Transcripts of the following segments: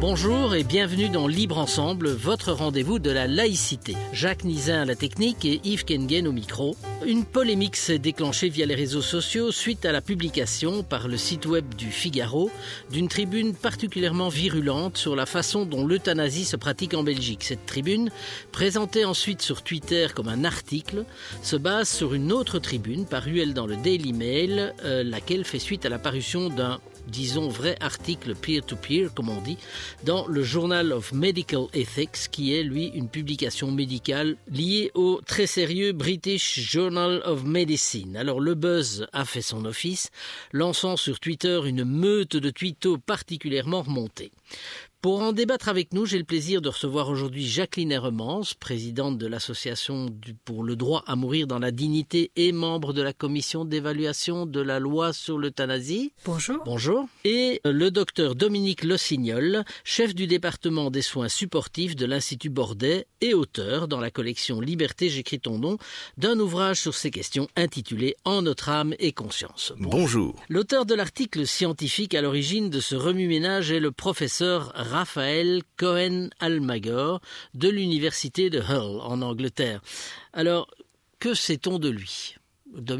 Bonjour et bienvenue dans Libre Ensemble, votre rendez-vous de la laïcité. Jacques Nizin à la technique et Yves Kengen au micro. Une polémique s'est déclenchée via les réseaux sociaux suite à la publication par le site web du Figaro d'une tribune particulièrement virulente sur la façon dont l'euthanasie se pratique en Belgique. Cette tribune, présentée ensuite sur Twitter comme un article, se base sur une autre tribune parue elle dans le Daily Mail, laquelle fait suite à la parution d'un disons vrai article peer-to-peer, comme on dit, dans le Journal of Medical Ethics, qui est, lui, une publication médicale liée au très sérieux British Journal of Medicine. Alors, le buzz a fait son office, lançant sur Twitter une meute de tweetos particulièrement remontés. Pour en débattre avec nous, j'ai le plaisir de recevoir aujourd'hui Jacqueline Herremans, présidente de l'association pour le droit à mourir dans la dignité et membre de la commission d'évaluation de la loi sur l'euthanasie. Bonjour. Bonjour. Et le docteur Dominique Lossignol, chef du département des soins supportifs de l'Institut Bordet et auteur dans la collection Liberté, j'écris ton nom, d'un ouvrage sur ces questions intitulé En notre âme et conscience. Bonjour. L'auteur de l'article scientifique à l'origine de ce remue-ménage est le professeur Raphaël Cohen-Almaguer de l'université de Hull en Angleterre. Alors, que sait-on de lui ? Dominique ?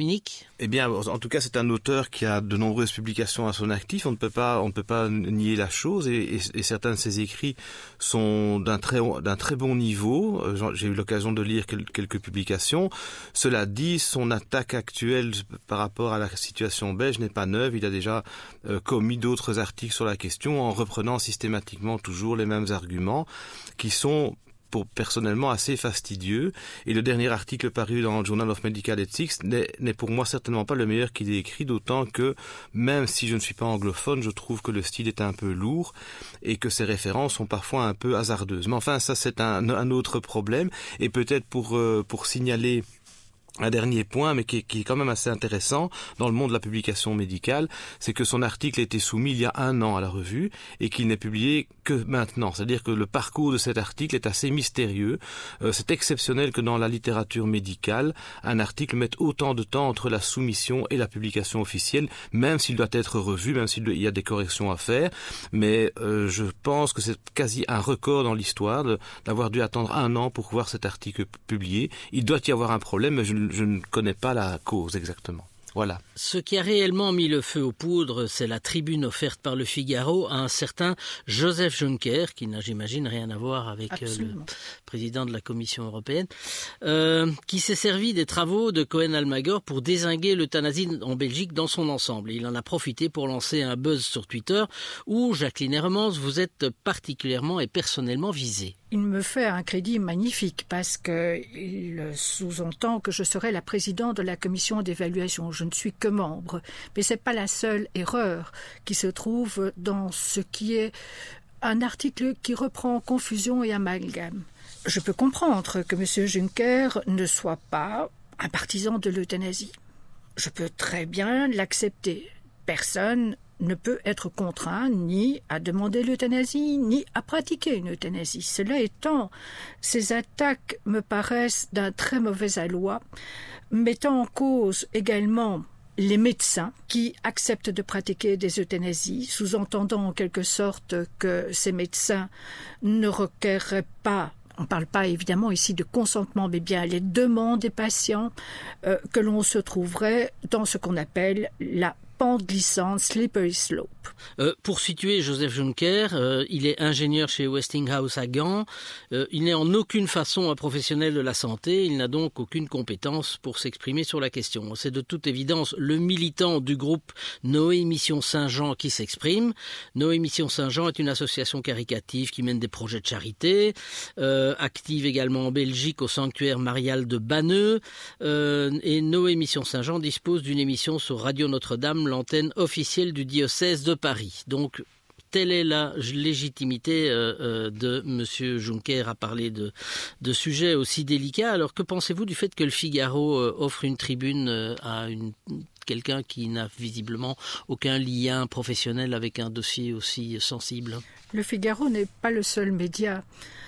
Eh bien, en tout cas, c'est un auteur qui a de nombreuses publications à son actif. On ne peut pas nier la chose et certains de ses écrits sont d'un très bon niveau. J'ai eu l'occasion de lire quelques publications. Cela dit, son attaque actuelle par rapport à la situation belge n'est pas neuve. Il a déjà commis d'autres articles sur la question en reprenant systématiquement toujours les mêmes arguments qui sont personnellement assez fastidieux. Et le dernier article paru dans le Journal of Medical Ethics n'est pour moi certainement pas le meilleur qu'il ait écrit, d'autant que même si je ne suis pas anglophone, je trouve que le style est un peu lourd et que ses références sont parfois un peu hasardeuses. Mais enfin, ça c'est un autre problème. Et peut-être pour signaler un dernier point, mais qui est quand même assez intéressant dans le monde de la publication médicale, c'est que son article a été soumis il y a 1 an à la revue et qu'il n'est publié que maintenant. C'est-à-dire que le parcours de cet article est assez mystérieux. C'est exceptionnel que dans la littérature médicale, un article mette autant de temps entre la soumission et la publication officielle, même s'il doit être revu, même s'il y a des corrections à faire. Mais je pense que c'est quasi un record dans l'histoire d'avoir dû attendre 1 an pour voir cet article publié. Il doit y avoir un problème, mais je ne connais pas la cause exactement. Voilà. Ce qui a réellement mis le feu aux poudres, c'est la tribune offerte par le Figaro à un certain Joseph Juncker, qui n'a, j'imagine, rien à voir avec le président de la Commission européenne, qui s'est servi des travaux de Cohen-Almaguer pour dézinguer l'euthanasie en Belgique dans son ensemble. Il en a profité pour lancer un buzz sur Twitter où, Jacqueline Herremans, vous êtes particulièrement et personnellement visée. Il me fait un crédit magnifique parce qu'il sous-entend que je serai la présidente de la commission d'évaluation. Je ne suis que membre. Mais ce n'est pas la seule erreur qui se trouve dans ce qui est un article qui reprend confusion et amalgame. Je peux comprendre que M. Juncker ne soit pas un partisan de l'euthanasie. Je peux très bien l'accepter. Personne ne peut être contraint ni à demander l'euthanasie, ni à pratiquer une euthanasie. Cela étant, ces attaques me paraissent d'un très mauvais aloi, mettant en cause également les médecins qui acceptent de pratiquer des euthanasies, sous-entendant en quelque sorte que ces médecins ne requerraient pas, on ne parle pas évidemment ici de consentement, mais bien les demandes des patients, que l'on se trouverait dans ce qu'on appelle la pente glissante, slippery slope. Pour situer Joseph Juncker, il est ingénieur chez Westinghouse à Gand. Il n'est en aucune façon un professionnel de la santé. Il n'a donc aucune compétence pour s'exprimer sur la question. C'est de toute évidence le militant du groupe Noé Mission Saint-Jean qui s'exprime. Noé Mission Saint-Jean est une association caritative qui mène des projets de charité, active également en Belgique au sanctuaire marial de Banneux. Et Noé Mission Saint-Jean dispose d'une émission sur Radio Notre-Dame, l'antenne officielle du diocèse de Paris. Donc, telle est la légitimité de M. Juncker à parler de sujets aussi délicats. Alors, que pensez-vous du fait que le Figaro offre une tribune à quelqu'un qui n'a visiblement aucun lien professionnel avec un dossier aussi sensible ? Le Figaro n'est pas le seul média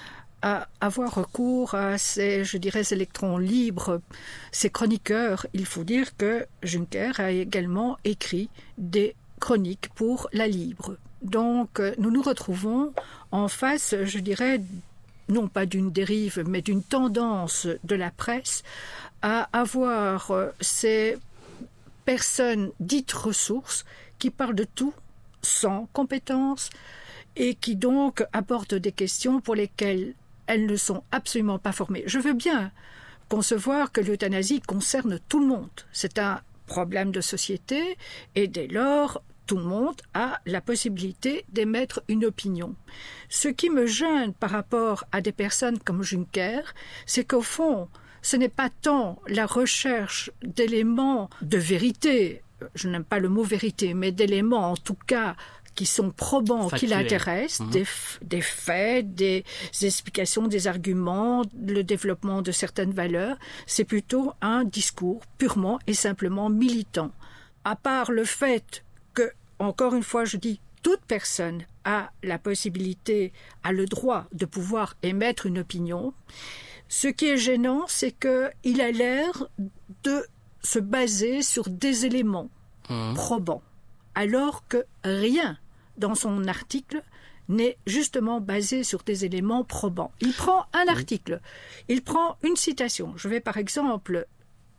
à avoir recours à ces, électrons libres, ces chroniqueurs. Il faut dire que Juncker a également écrit des chroniques pour La Libre. Donc, nous nous retrouvons en face, je dirais, non pas d'une dérive, mais d'une tendance de la presse à avoir ces personnes dites ressources qui parlent de tout sans compétence et qui donc abordent des questions pour lesquelles elles ne sont absolument pas formées. Je veux bien concevoir que l'euthanasie concerne tout le monde. C'est un problème de société et dès lors, tout le monde a la possibilité d'émettre une opinion. Ce qui me gêne par rapport à des personnes comme Juncker, c'est qu'au fond, ce n'est pas tant la recherche d'éléments de vérité, je n'aime pas le mot vérité, mais d'éléments en tout cas qui sont probants, qui l'intéressent, des faits, des explications, des arguments, le développement de certaines valeurs. C'est plutôt un discours purement et simplement militant. À part le fait que, encore une fois, je dis, toute personne a la possibilité, a le droit de pouvoir émettre une opinion. Ce qui est gênant, c'est qu'il a l'air de se baser sur des éléments probants, alors que rien dans son article n'est justement basé sur des éléments probants. Il prend un article, il prend une citation. Je vais par exemple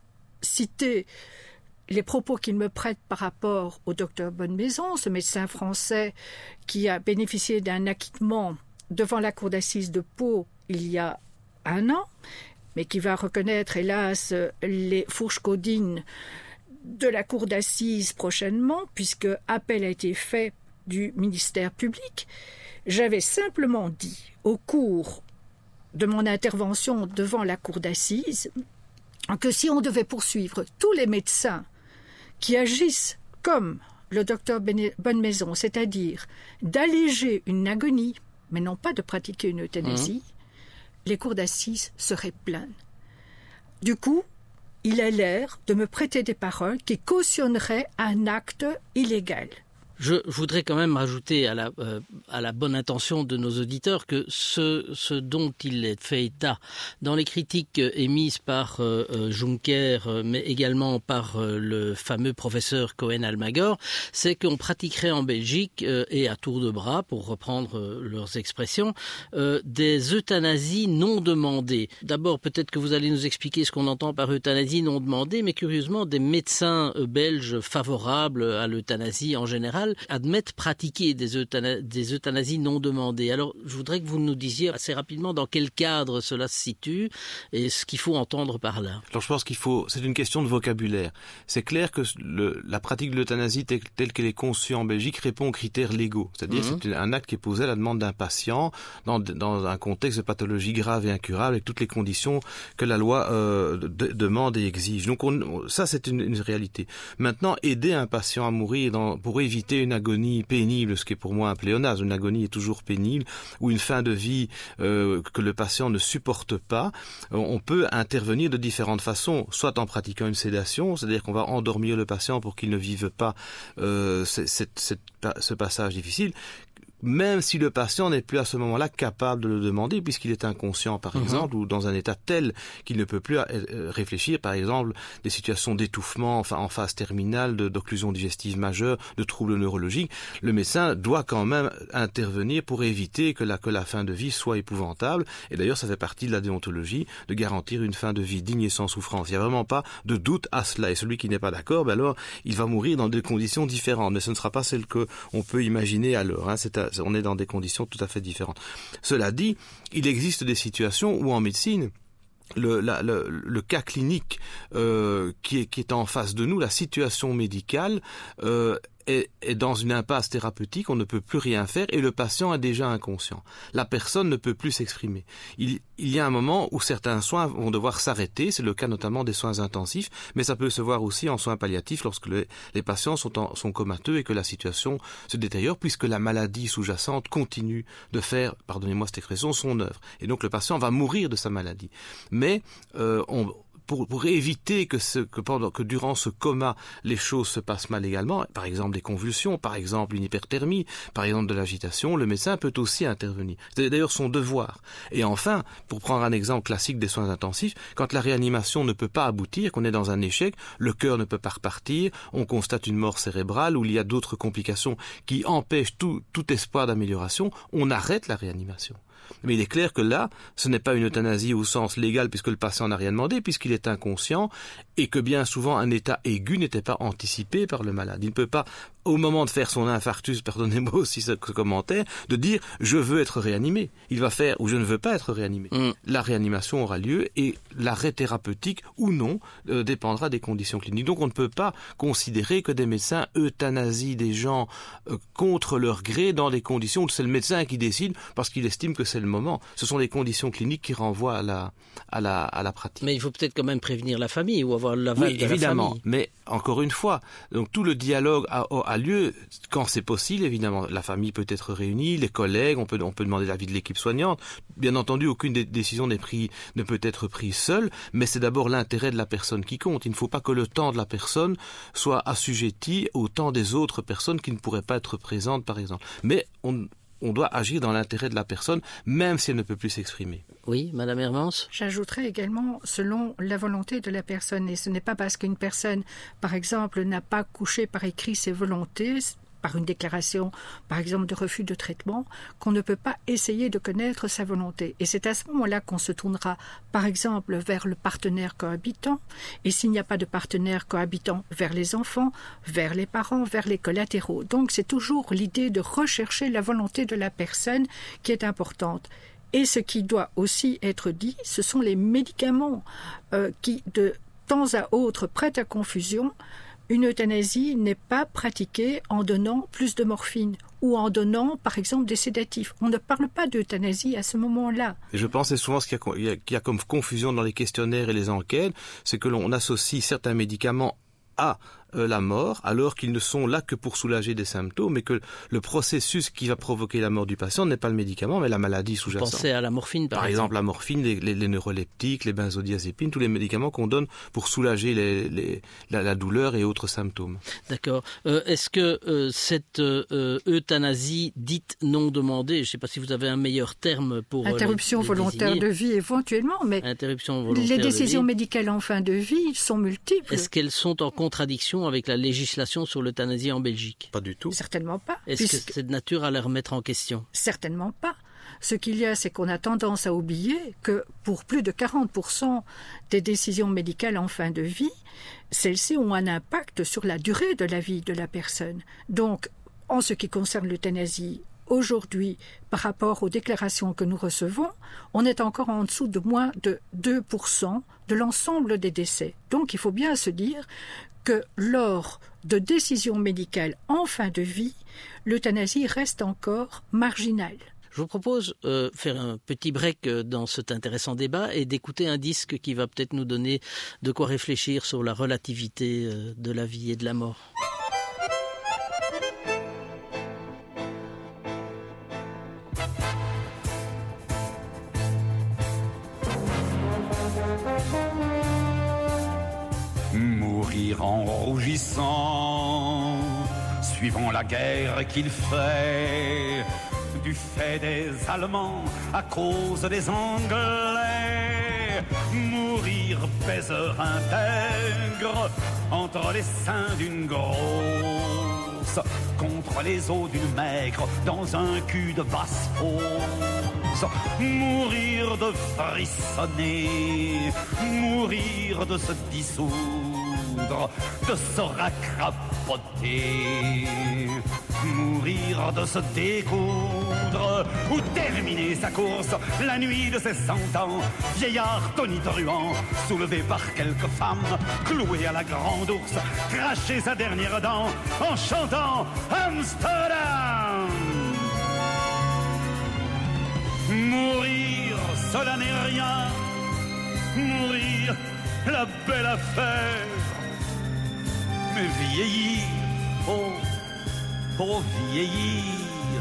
citer les propos qu'il me prête par rapport au docteur Bonnemaison, ce médecin français qui a bénéficié d'un acquittement devant la cour d'assises de Pau il y a 1 an, mais qui va reconnaître, hélas, les fourches caudines de la cour d'assises prochainement, puisque appel a été fait du ministère public. J'avais simplement dit, au cours de mon intervention devant la cour d'assises, que si on devait poursuivre tous les médecins qui agissent comme le docteur Bonnemaison, c'est-à-dire d'alléger une agonie, mais non pas de pratiquer une euthanasie, les cours d'assises seraient pleines. Du coup, il a l'air de me prêter des paroles qui cautionneraient un acte illégal. Je voudrais quand même rajouter à la bonne intention de nos auditeurs que ce dont il est fait état dans les critiques émises par Juncker, mais également par le fameux professeur Cohen-Almagor, c'est qu'on pratiquerait en Belgique, et à tour de bras, pour reprendre leurs expressions, des euthanasies non demandées. D'abord, peut-être que vous allez nous expliquer ce qu'on entend par euthanasie non demandée, mais curieusement, des médecins belges favorables à l'euthanasie en général admettent pratiquer des euthanasies non demandées. Alors, je voudrais que vous nous disiez assez rapidement dans quel cadre cela se situe et ce qu'il faut entendre par là. Alors, je pense c'est une question de vocabulaire. C'est clair que la pratique de l'euthanasie telle qu'elle est conçue en Belgique répond aux critères légaux. C'est-à-dire c'est un acte qui est posé à la demande d'un patient dans un contexte de pathologie grave et incurable avec toutes les conditions que la loi demande et exige. Donc, ça, c'est une réalité. Maintenant, aider un patient à mourir pour éviter une agonie pénible, ce qui est pour moi un pléonasme, une agonie est toujours pénible, ou une fin de vie que le patient ne supporte pas, on peut intervenir de différentes façons, soit en pratiquant une sédation, c'est-à-dire qu'on va endormir le patient pour qu'il ne vive pas ce passage difficile, même si le patient n'est plus à ce moment-là capable de le demander, puisqu'il est inconscient, par exemple, ou dans un état tel qu'il ne peut plus réfléchir, par exemple, des situations d'étouffement en phase terminale, d'occlusion digestive majeure, de troubles neurologiques. Le médecin doit quand même intervenir pour éviter que la fin de vie soit épouvantable. Et d'ailleurs, ça fait partie de la déontologie de garantir une fin de vie digne et sans souffrance. Il n'y a vraiment pas de doute à cela. Et celui qui n'est pas d'accord, alors, il va mourir dans des conditions différentes. Mais ce ne sera pas celle qu'on peut imaginer alors. On est dans des conditions tout à fait différentes. Cela dit, il existe des situations où en médecine, le cas clinique qui est en face de nous, la situation médicale est dans une impasse thérapeutique, on ne peut plus rien faire et le patient est déjà inconscient. La personne ne peut plus s'exprimer. Il y a un moment où certains soins vont devoir s'arrêter, c'est le cas notamment des soins intensifs, mais ça peut se voir aussi en soins palliatifs lorsque les patients sont comateux et que la situation se détériore puisque la maladie sous-jacente continue de faire, pardonnez-moi cette expression, son œuvre. Et donc le patient va mourir de sa maladie. Mais pour éviter que durant ce coma, les choses se passent mal également, par exemple des convulsions, par exemple une hyperthermie, par exemple de l'agitation, le médecin peut aussi intervenir. C'est d'ailleurs son devoir. Et enfin, pour prendre un exemple classique des soins intensifs, quand la réanimation ne peut pas aboutir, qu'on est dans un échec, le cœur ne peut pas repartir, on constate une mort cérébrale ou il y a d'autres complications qui empêchent tout espoir d'amélioration, on arrête la réanimation. Mais il est clair que là, ce n'est pas une euthanasie au sens légal puisque le patient n'a rien demandé, puisqu'il est inconscient et que bien souvent un état aigu n'était pas anticipé par le malade. Il ne peut pas, au moment de faire son infarctus, pardonnez-moi aussi ce commentaire, de dire « je veux être réanimé ». Il va faire « ou je ne veux pas être réanimé ». La réanimation aura lieu et l'arrêt thérapeutique ou non dépendra des conditions cliniques. Donc on ne peut pas considérer que des médecins euthanasient des gens contre leur gré dans des conditions où c'est le médecin qui décide parce qu'il estime que c'est le moment. Ce sont les conditions cliniques qui renvoient à la pratique. Mais il faut peut-être quand même prévenir la famille ou avoir l'aval de évidemment, la famille. Mais encore une fois, donc tout le dialogue a lieu quand c'est possible, évidemment. La famille peut être réunie, les collègues, on peut demander l'avis de l'équipe soignante. Bien entendu, aucune décision ne peut être prise seule, mais c'est d'abord l'intérêt de la personne qui compte. Il ne faut pas que le temps de la personne soit assujetti au temps des autres personnes qui ne pourraient pas être présentes, par exemple. Mais on doit agir dans l'intérêt de la personne, même si elle ne peut plus s'exprimer. Oui, Madame Hermance. J'ajouterais également selon la volonté de la personne. Et ce n'est pas parce qu'une personne, par exemple, n'a pas couché par écrit ses volontés, par une déclaration, par exemple, de refus de traitement, qu'on ne peut pas essayer de connaître sa volonté. Et c'est à ce moment-là qu'on se tournera, par exemple, vers le partenaire cohabitant, et s'il n'y a pas de partenaire cohabitant, vers les enfants, vers les parents, vers les collatéraux. Donc c'est toujours l'idée de rechercher la volonté de la personne qui est importante. Et ce qui doit aussi être dit, ce sont les médicaments qui, de temps à autre, prêtent à confusion. Une euthanasie n'est pas pratiquée en donnant plus de morphine ou en donnant, par exemple, des sédatifs. On ne parle pas d'euthanasie à ce moment-là. Et je pense que c'est souvent ce qu'il y a comme confusion dans les questionnaires et les enquêtes, c'est que l'on associe certains médicaments à la mort, alors qu'ils ne sont là que pour soulager des symptômes et que le processus qui va provoquer la mort du patient n'est pas le médicament, mais la maladie sous-jacente. Pensez à la morphine, par exemple. La morphine, les neuroleptiques, les benzodiazépines, tous les médicaments qu'on donne pour soulager la douleur et autres symptômes. D'accord. Est-ce que cette euthanasie dite non demandée, je ne sais pas si vous avez un meilleur terme pour interruption volontaire de vie éventuellement, mais les décisions médicales en fin de vie sont multiples. Est-ce qu'elles sont en contradiction avec la législation sur l'euthanasie en Belgique? Pas du tout. Certainement pas. Est-ce que c'est de nature à les remettre en question? Certainement pas. Ce qu'il y a, c'est qu'on a tendance à oublier que pour plus de 40% des décisions médicales en fin de vie, celles-ci ont un impact sur la durée de la vie de la personne. Donc, en ce qui concerne l'euthanasie, aujourd'hui, par rapport aux déclarations que nous recevons, on est encore en dessous de moins de 2% de l'ensemble des décès. Donc, il faut bien se dire que lors de décisions médicales en fin de vie, l'euthanasie reste encore marginale. Je vous propose de faire un petit break dans cet intéressant débat et d'écouter un disque qui va peut-être nous donner de quoi réfléchir sur la relativité de la vie et de la mort. Mourir en rougissant, suivant la guerre qu'il fait, du fait des Allemands à cause des Anglais. Mourir baiser intègre entre les seins d'une grosse, contre les os d'une maigre dans un cul de basse-fosse. Mourir de frissonner, mourir de se dissoudre, de se racrapoter, mourir de se découdre ou terminer sa course la nuit de ses 100 ans. Vieillard tonitruant, soulevé par quelques femmes, cloué à la grande ours, cracher sa dernière dent en chantant Amsterdam. Mourir, cela n'est rien. Mourir, la belle affaire. Mais vieillir, oh vieillir.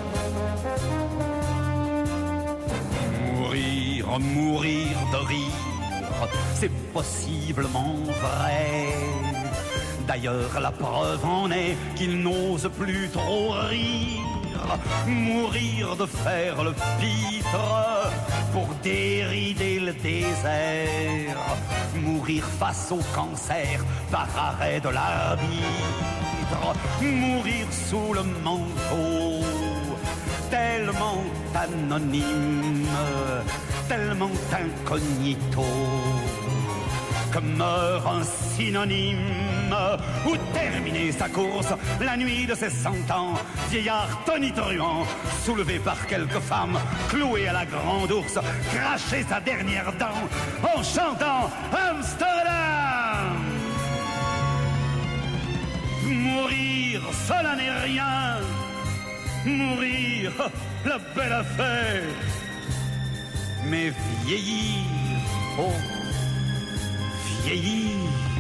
Mourir de rire c'est possiblement vrai. D'ailleurs, la preuve en est qu'il n'ose plus trop rire, mourir de faire le pitre pour dérider le désert, mourir face au cancer par arrêt de l'arbitre, mourir sous le manteau, tellement anonyme, tellement incognito, que meurt un synonyme, ou terminer sa course, la nuit de ses 100 ans, vieillard tonitruant, soulevé par quelques femmes, cloué à la grande ours, cracher sa dernière dent, en chantant Amsterdam. Mourir, cela n'est rien, mourir, la belle affaire, mais vieillir, oh, vieillir.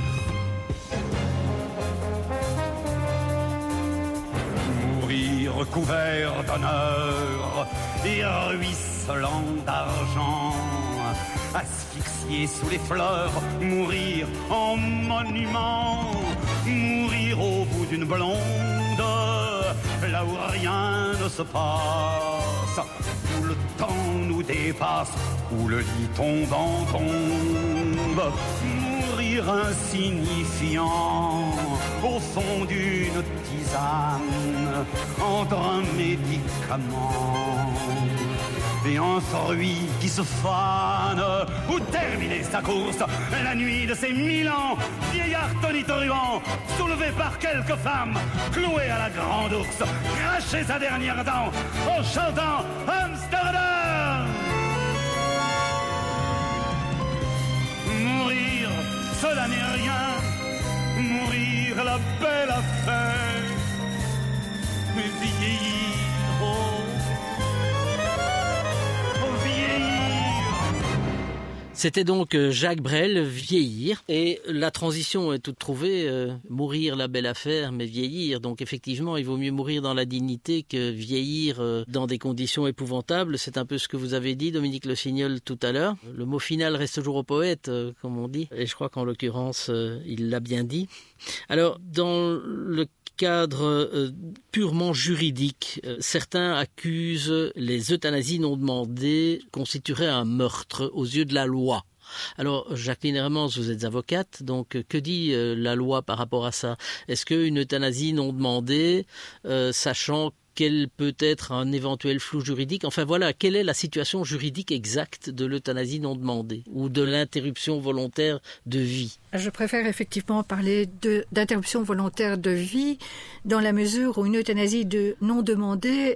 Mourir couvert d'honneur et ruisselant d'argent, asphyxié sous les fleurs, mourir en monument, mourir au bout d'une blonde, là où rien ne se passe, où le temps nous dépasse, où le lit tombant tombe, mourir insignifiant au fond d'une tisane, entre un médicament et un fruit qui se fane, ou terminer sa course, la nuit de ses 1000 ans, vieillard tonitruant, soulevé par quelques femmes, cloué à la grande ours, cracher sa dernière dent, en chantant Amsterdam. Mourir, cela n'est rien, mourir la belle affaire, mais vieillir, oh, C'était donc Jacques Brel, Vieillir. Et la transition est toute trouvée, mourir la belle affaire, mais vieillir. Donc effectivement, il vaut mieux mourir dans la dignité que vieillir dans des conditions épouvantables. C'est un peu ce que vous avez dit, Dominique Le Signol, tout à l'heure. Le mot final reste toujours au poète, comme on dit. Et je crois qu'en l'occurrence, il l'a bien dit. Alors, dans le cadre purement juridique, certains accusent les euthanasies non demandées constitueraient un meurtre aux yeux de la loi. Alors, Jacqueline Hermans, vous êtes avocate, donc que dit la loi par rapport à ça? Est-ce qu'une euthanasie non demandée, sachant quel peut être un éventuel flou juridique, enfin voilà, quelle est la situation juridique exacte de l'euthanasie non demandée ou de l'interruption volontaire de vie? Je préfère effectivement parler d'interruption volontaire de vie dans la mesure où une euthanasie non demandée,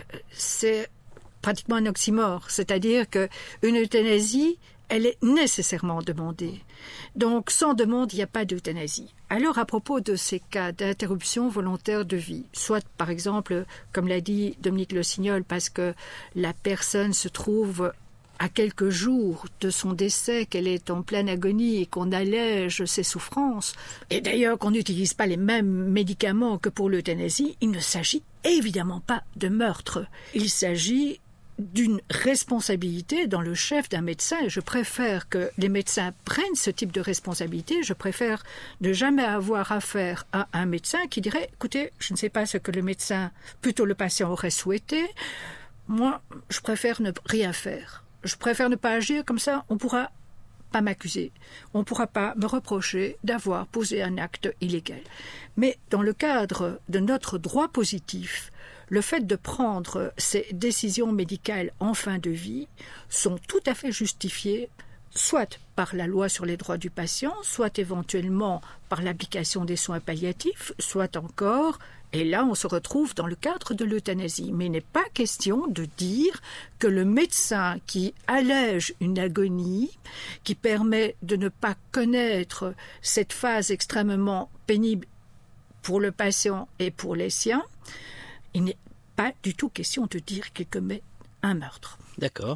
c'est pratiquement un oxymore, c'est-à-dire qu'une euthanasie, elle est nécessairement demandée. Donc, sans demande, il n'y a pas d'euthanasie. Alors, à propos de ces cas d'interruption volontaire de vie, soit, par exemple, comme l'a dit Dominique Le Signol, parce que la personne se trouve à quelques jours de son décès, qu'elle est en pleine agonie et qu'on allège ses souffrances, et d'ailleurs qu'on n'utilise pas les mêmes médicaments que pour l'euthanasie, il ne s'agit évidemment pas de meurtre. Il s'agit d'une responsabilité dans le chef d'un médecin, et je préfère que les médecins prennent ce type de responsabilité. Je préfère ne jamais avoir affaire à un médecin qui dirait « Écoutez, je ne sais pas ce que le médecin, plutôt le patient aurait souhaité. Moi, je préfère ne rien faire. Je préfère ne pas agir, comme ça, on ne pourra pas m'accuser. On ne pourra pas me reprocher d'avoir posé un acte illégal. » Mais dans le cadre de notre droit positif, le fait de prendre ces décisions médicales en fin de vie sont tout à fait justifiées, soit par la loi sur les droits du patient, soit éventuellement par l'application des soins palliatifs, soit encore, et là on se retrouve dans le cadre de l'euthanasie. Mais il n'est pas question de dire que le médecin qui allège une agonie, qui permet de ne pas connaître cette phase extrêmement pénible pour le patient et pour les siens, il n'est pas du tout question de dire qu'il commet un meurtre. D'accord.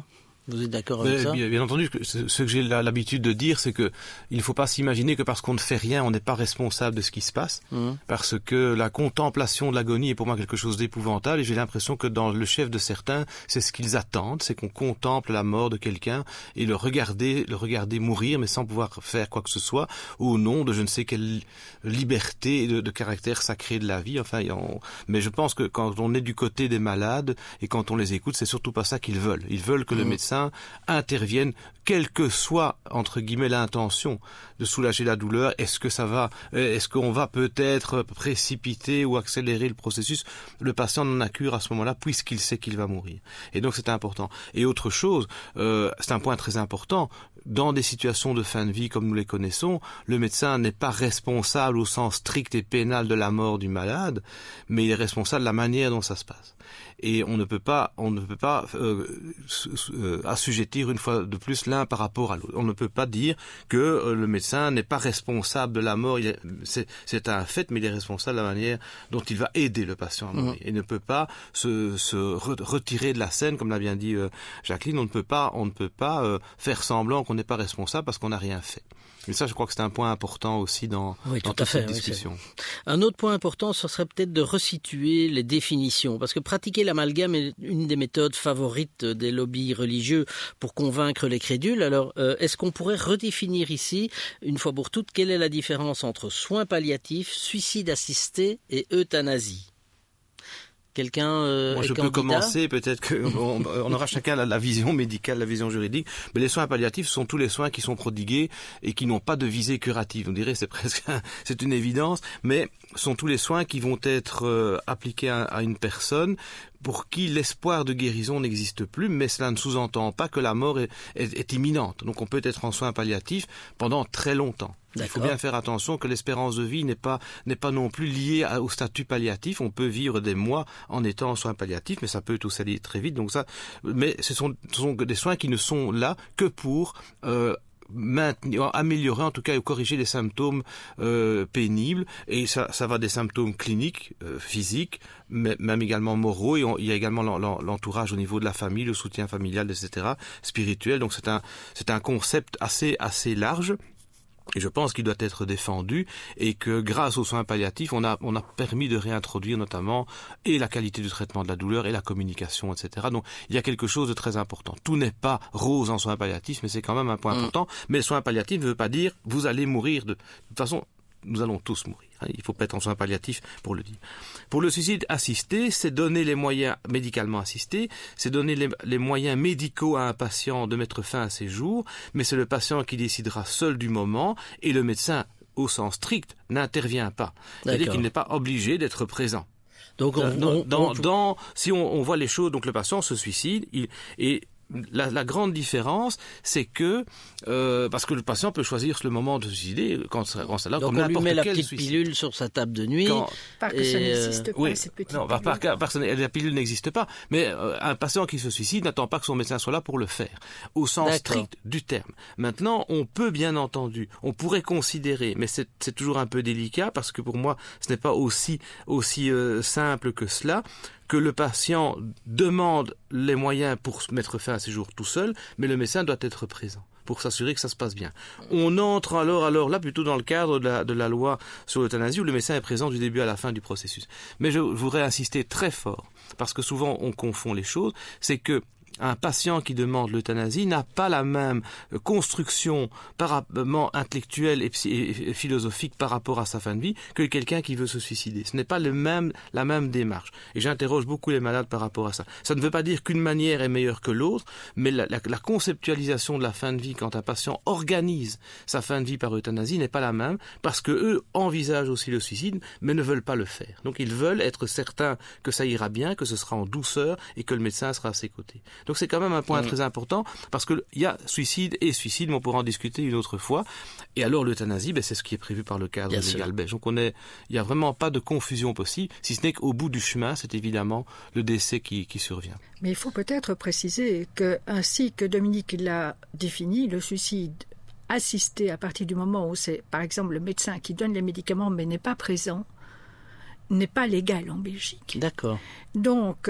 Vous êtes d'accord avec ça? Bien entendu, ce que j'ai l'habitude de dire, c'est que il ne faut pas s'imaginer que parce qu'on ne fait rien, on n'est pas responsable de ce qui se passe. Parce que la contemplation de l'agonie est pour moi quelque chose d'épouvantable, et j'ai l'impression que dans le chef de certains, c'est ce qu'ils attendent, c'est qu'on contemple la mort de quelqu'un et le regarder mourir, mais sans pouvoir faire quoi que ce soit, au nom de je ne sais quelle liberté de caractère sacré de la vie. Enfin, mais je pense que quand on est du côté des malades et quand on les écoute, c'est surtout pas ça qu'ils veulent. Ils veulent que le médecin intervienne, quelle que soit, entre guillemets, l'intention de soulager la douleur. Est-ce qu'on va peut-être précipiter ou accélérer le processus? Le patient n'en a cure à ce moment-là, puisqu'il sait qu'il va mourir. Et donc c'est important. Et autre chose, c'est un point très important, dans des situations de fin de vie comme nous les connaissons, le médecin n'est pas responsable au sens strict et pénal de la mort du malade, mais il est responsable de la manière dont ça se passe. Et on ne peut pas assujettir une fois de plus l'un par rapport à l'autre. On ne peut pas dire que le médecin n'est pas responsable de la mort. C'est un fait, mais il est responsable de la manière dont il va aider le patient à mourir. Il ne peut pas se retirer de la scène, comme l'a bien dit Jacqueline. On ne peut pas faire semblant qu'on n'est pas responsable parce qu'on n'a rien fait. Et ça, je crois que c'est un point important aussi dans toute cette discussion. Un autre point important, ce serait peut-être de resituer les définitions, parce que pratiquer l'amalgame est une des méthodes favorites des lobbies religieux pour convaincre les crédules. Alors, est-ce qu'on pourrait redéfinir ici, une fois pour toutes, quelle est la différence entre soins palliatifs, suicide assisté et euthanasie? Quelqu'un Moi, je peux commencer, peut-être qu'on aura chacun la vision médicale, la vision juridique, mais les soins palliatifs sont tous les soins qui sont prodigués et qui n'ont pas de visée curative. On dirait c'est une évidence, mais sont tous les soins qui vont être appliqués à une personne pour qui l'espoir de guérison n'existe plus, mais cela ne sous-entend pas que la mort est imminente. Donc on peut être en soins palliatifs pendant très longtemps. Il faut bien faire attention que l'espérance de vie n'est pas non plus liée au statut palliatif. On peut vivre des mois en étant en soins palliatifs, mais ça peut tout aller très vite. Donc mais ce sont des soins qui ne sont là que pour améliorer en tout cas ou corriger les symptômes pénibles, et ça va des symptômes cliniques, physiques, mais même également moraux, et il y a également l'entourage au niveau de la famille, le soutien familial, etc., spirituel. Donc c'est un concept assez large. Et je pense qu'il doit être défendu, et que grâce aux soins palliatifs, on a permis de réintroduire notamment et la qualité du traitement de la douleur et la communication, etc. Donc il y a quelque chose de très important. Tout n'est pas rose en soins palliatifs, mais c'est quand même un point important. Mais les soins palliatifs ne veut pas dire vous allez mourir de toute façon. Nous allons tous mourir. Il faut pas être en soins palliatifs pour le dire. Pour le suicide assisté, c'est donner les moyens médicalement assistés, c'est donner les moyens médicaux à un patient de mettre fin à ses jours, mais c'est le patient qui décidera seul du moment, et le médecin, au sens strict, n'intervient pas. C'est-à-dire qu'il n'est pas obligé d'être présent. Donc si on voit les choses, donc le patient se suicide, la grande différence, c'est que parce que le patient peut choisir le moment de se suicider quand c'est là, donc comme on lui met la petite suicide. Pilule sur sa table de nuit. Pas que ça n'existe pas, oui, cette petite non, pilule. la pilule n'existe pas, mais un patient qui se suicide n'attend pas que son médecin soit là pour le faire, au sens strict du terme. Maintenant, on peut bien entendu, on pourrait considérer, mais c'est toujours un peu délicat, parce que pour moi, ce n'est pas aussi simple que cela, que le patient demande les moyens pour mettre fin à ses jours tout seul, mais le médecin doit être présent pour s'assurer que ça se passe bien. On entre alors là plutôt dans le cadre de la loi sur l'euthanasie, où le médecin est présent du début à la fin du processus. Mais je voudrais insister très fort, parce que souvent on confond les choses, c'est que un patient qui demande l'euthanasie n'a pas la même construction intellectuelle et philosophique par rapport à sa fin de vie que quelqu'un qui veut se suicider. Ce n'est pas la même démarche. Et j'interroge beaucoup les malades par rapport à ça. Ça ne veut pas dire qu'une manière est meilleure que l'autre, mais la conceptualisation de la fin de vie quand un patient organise sa fin de vie par euthanasie n'est pas la même, parce que eux envisagent aussi le suicide, mais ne veulent pas le faire. Donc ils veulent être certains que ça ira bien, que ce sera en douceur et que le médecin sera à ses côtés. Donc c'est quand même un point très important, parce qu'il y a suicide et suicide, mais on pourra en discuter une autre fois. Et alors l'euthanasie, c'est ce qui est prévu par le cadre légal belge. Donc il n'y a vraiment pas de confusion possible, si ce n'est qu'au bout du chemin, c'est évidemment le décès qui survient. Mais il faut peut-être préciser que, ainsi que Dominique l'a défini, le suicide assisté à partir du moment où c'est, par exemple, le médecin qui donne les médicaments mais n'est pas présent, n'est pas légal en Belgique. D'accord. Donc,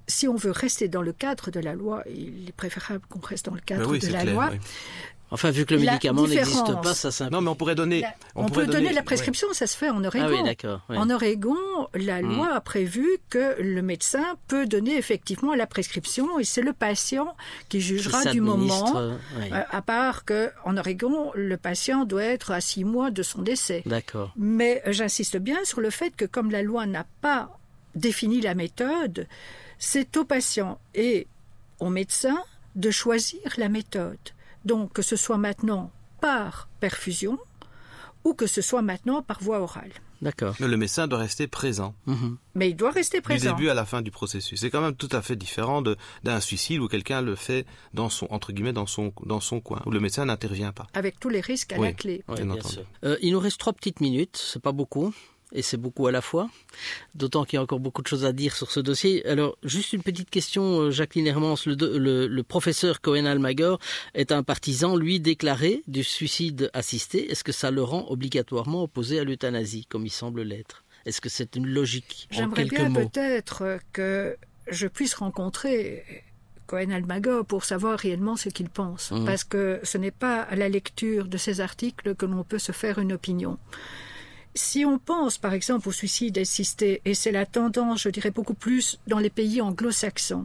si on veut rester dans le cadre de la loi, il est préférable qu'on reste dans le cadre de la loi. Oui. Enfin, vu que le médicament n'existe pas, ça simplifie. Non, mais on pourrait donner... On peut donner la prescription, ça se fait en Oregon. Ah oui, d'accord. Oui. En Oregon, la loi a prévu que le médecin peut donner effectivement la prescription et c'est le patient qui jugera du moment, à part qu'en Oregon, le patient doit être à 6 mois de son décès. D'accord. Mais j'insiste bien sur le fait que comme la loi n'a pas défini la méthode, c'est au patient et au médecin de choisir la méthode. Donc, que ce soit maintenant par perfusion ou que ce soit maintenant par voie orale. D'accord. Mais le médecin doit rester présent. Mais il doit rester présent. Du début à la fin du processus. C'est quand même tout à fait différent d'un suicide où quelqu'un le fait dans son, entre guillemets, dans son coin, où le médecin n'intervient pas. Avec tous les risques à la clé. Oui, bien sûr. Il nous reste 3 petites minutes, c'est pas beaucoup. Et c'est beaucoup à la fois, d'autant qu'il y a encore beaucoup de choses à dire sur ce dossier. Alors, juste une petite question, Jacqueline Hermans, le professeur Cohen-Almaguer est un partisan, lui, déclaré du suicide assisté. Est-ce que ça le rend obligatoirement opposé à l'euthanasie, comme il semble l'être? Est-ce que c'est une logique en J'aimerais quelques bien mots? Peut-être que je puisse rencontrer Cohen-Almaguer pour savoir réellement ce qu'il pense. Parce que ce n'est pas à la lecture de ces articles que l'on peut se faire une opinion. Si on pense par exemple au suicide assisté, et c'est la tendance, je dirais beaucoup plus dans les pays anglo-saxons,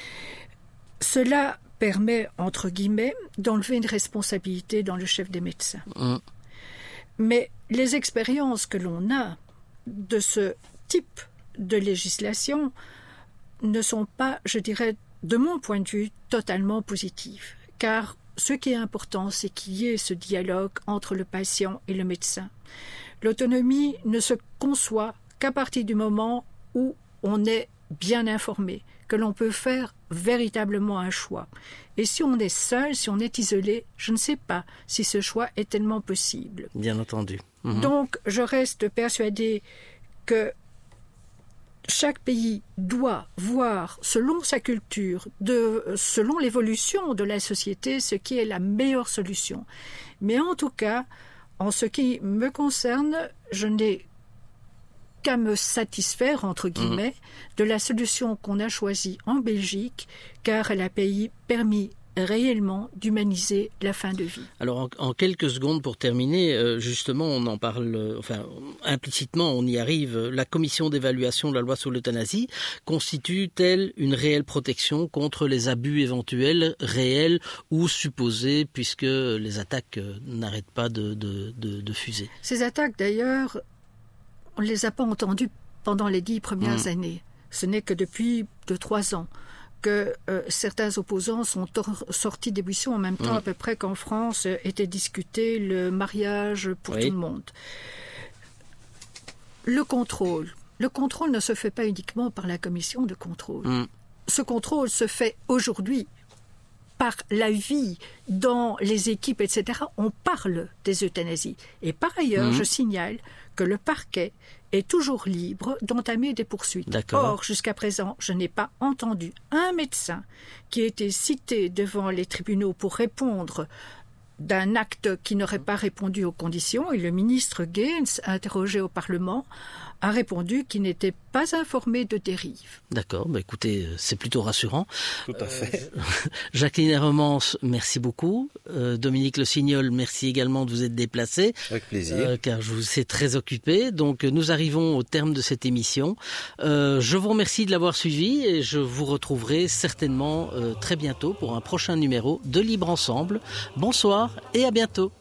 cela permet, entre guillemets, d'enlever une responsabilité dans le chef des médecins. Mais les expériences que l'on a de ce type de législation ne sont pas, je dirais, de mon point de vue, totalement positives. Car ce qui est important, c'est qu'il y ait ce dialogue entre le patient et le médecin. L'autonomie ne se conçoit qu'à partir du moment où on est bien informé, que l'on peut faire véritablement un choix. Et si on est seul, si on est isolé, je ne sais pas si ce choix est tellement possible. Bien entendu. Donc, je reste persuadée que chaque pays doit voir, selon sa culture, selon l'évolution de la société, ce qui est la meilleure solution. Mais en tout cas, en ce qui me concerne, je n'ai qu'à me satisfaire, entre guillemets, de la solution qu'on a choisie en Belgique, car elle a permis réellement d'humaniser la fin de vie. Alors en quelques secondes pour terminer, justement on en parle, enfin implicitement on y arrive, la commission d'évaluation de la loi sur l'euthanasie constitue-t-elle une réelle protection contre les abus éventuels, réels ou supposés, puisque les attaques n'arrêtent pas de fuser? Ces attaques d'ailleurs, on ne les a pas entendues pendant les 10 premières années. Ce n'est que depuis 2-3 ans que certains opposants sont sortis des buissons en même temps à peu près qu'en France était discuté le mariage pour tout le monde. Le contrôle ne se fait pas uniquement par la commission de contrôle. Ce contrôle se fait aujourd'hui par la vie dans les équipes, etc. On parle des euthanasies. Et par ailleurs, je signale que le parquet est toujours libre d'entamer des poursuites. Or, jusqu'à présent, je n'ai pas entendu un médecin qui ait été cité devant les tribunaux pour répondre d'un acte qui n'aurait pas répondu aux conditions. Et le ministre Gaines, interrogé au Parlement, a répondu qu'il n'était pas informé de dérive. D'accord, écoutez, c'est plutôt rassurant. Tout à fait. Jacqueline Hermans, merci beaucoup. Dominique Le Signol, merci également de vous être déplacé. Avec plaisir. Car je vous sais très occupé. Donc nous arrivons au terme de cette émission. Je vous remercie de l'avoir suivi et je vous retrouverai certainement très bientôt pour un prochain numéro de Libre Ensemble. Bonsoir et à bientôt.